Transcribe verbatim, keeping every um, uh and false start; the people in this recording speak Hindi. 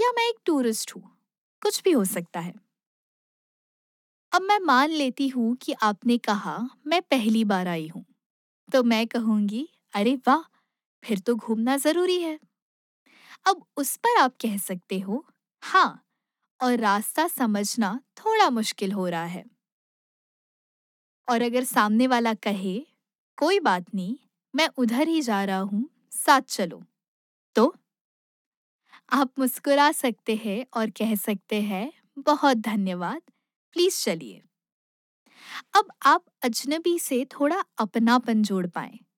या मैं एक टूरिस्ट हूँ, कुछ भी हो सकता है। अब मैं मान लेती हूँ कि आपने कहा मैं पहली बार आई हूँ, तो मैं कहूँगी अरे वाह! फिर तो घूमना ज़रूरी है। अब उस पर आप कह सकते हो हाँ, और रास्ता समझना थोड़ा मुश्किल हो रहा है। और अगर सामने वाला कहे कोई बात नहीं, मैं उधर ही जा रहा हूँ, साथ चलो, तो आप मुस्कुरा सकते हैं और कह सकते हैं बहुत धन्यवाद, प्लीज चलिए। अब आप अजनबी से थोड़ा अपनापन जोड़ पाएं।